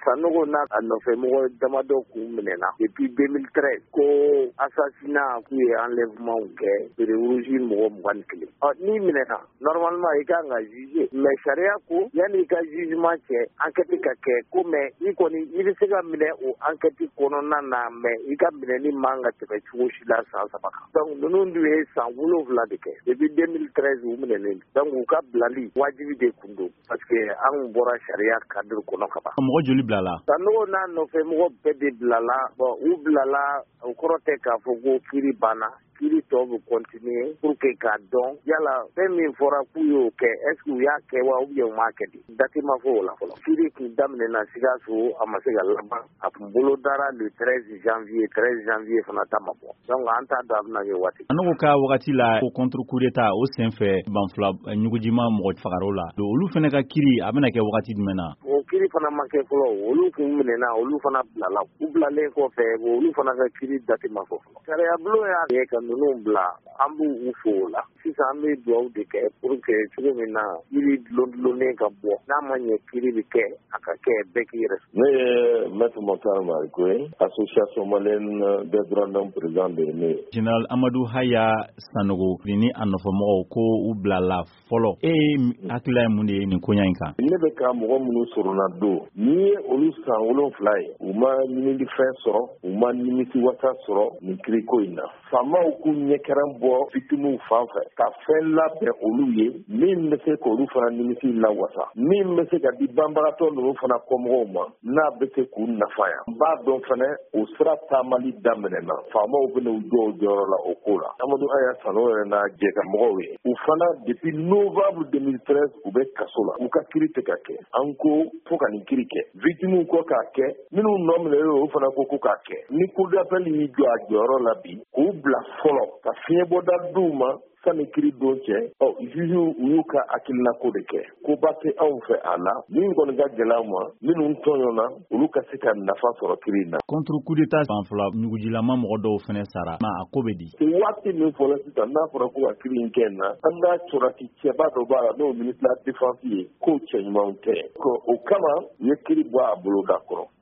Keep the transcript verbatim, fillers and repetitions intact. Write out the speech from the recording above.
Sanogo n'a a nɔfɛ mɔgɔ damadɔ kun minɛna depuis deux mille treize ko assassinat k'u ye enlèvement kɛ Rouge mɔgɔ mugan ni kelen. Ɔ n'i minɛna normalement i kan ka juger mais sariya ko yanni i ka jugement cɛ enquête ka kɛ ko mais i kɔni i bɛ se ka minɛ o enquête kɔnɔna na mais i ka minɛni man ka tɛmɛ cogo si la san saba kan. Donc ninnu dun ye san wolonwula de kɛ depuis deux mille treize u minɛnen donc u ka bilali wajibi de kun don parce que an bɔra sariya cadre kɔnɔ ka ban. Mɔgɔ joli bilala? Sanogo n'a nɔfɛ mɔgɔ bɛɛ de bilala bon u bilala o kɔrɔ tɛ k'a fɔ ko kiiri banna. Kiiri tɔ bɛ continuer pour que k'a dɔn yala fɛn min fɔra k'u y'o kɛ est ce que u y'a kɛ wa ou bien u m'a kɛ de date ma fɔ o la fɔlɔ. Kiiri kun daminɛna Sikaso a ma se ka laban a kun bolo dara le treize janvier treize janvier fana ta ma bɔ donc an t'a dɔn a bɛna kɛ waati. Sanogo ka wagati la o contre coup d'état o senfɛ banfula ɲugujima mɔgɔ fagara la olu fana ka kiiri a bɛna kɛ wagati jumɛn na? O kiiri fana ma kɛ fɔlɔ olu kun minɛna olu fana bilala u bilalen kɔfɛ olu fana ka kiiri date ma fɔ fɔlɔ. Sariya bulon y'a kɛ ka ninnu bila an b'u fo o la sisan an bɛ dugawu de kɛ pour que cogo min na kiiri dulondulonnen ka bɔ n'a ma ɲɛ kiiri bɛ kɛ a ka kɛ bɛɛ k'i yɛrɛ. Ne ye Maître Mokhtar Mariko ye association malienne des droits de l'homme président de ne. Général Amadou Haya Sanogo ni a nɔfɛmɔgɔw ko u bilala fɔlɔ e hakilila ye mun de ye nin koɲa in kan? Ne bɛ ka mɔgɔ minnu sɔrɔna don n'i ye olu san wolonwula ye u ma ɲinifɛn sɔrɔ u ma nimisiwasa sɔrɔ nin kiriko in na. Faamaw k'u ɲɛkɛrɛn bɔ victimes fan fɛ ka fɛn labɛn olu ye min bɛ se k'olu fana nimisi lawasa min bɛ se ka di banbagatɔ ninnu fana kɔmɔgɔw ma n'a bɛ se k'u nafa yan. N b'a dɔn fana o sira taamali daminɛna faamaw bɛ n'u jɔ o jɔyɔrɔ la o ko la. Amadou Haya Sanogo yɛrɛ n'a jɛkamɔgɔw ye u fana depuis novembre deux mille treize u bɛ kaso la u ka kiiri tɛ ka kɛ an ko fo ka nin kiiri kɛ victimes ko k'a kɛ minnu nɔ minɛlen o fana ko ko k'a kɛ ni cour d'appel y'i jɔ a jɔyɔrɔ la bi k'u bila fɔlɔ ka fiɲɛbɔda d'u ma sani kiiri don cɛ ɔ juge u y'u ka hakilina ko de kɛ ko ba tɛ anw fɛ a la min kɔni ka gɛlɛn an ma minnu tɔɲɔna olu ka se ka nafa sɔrɔ kiiri in na. Contre coup d'état banfula ɲugujilama mɔgɔ dɔw fana sara ma a ko bɛ di. Waati min fɔlɔ sisan n'a fɔra ko ka kiiri in kɛ na an ka sɔrɔti cɛba dɔ b'a la n'o ministre de la défense ye k'o cɛ ɲumanw tɛ o kama u ye kiiri bɔ a bolo da kɔrɔ.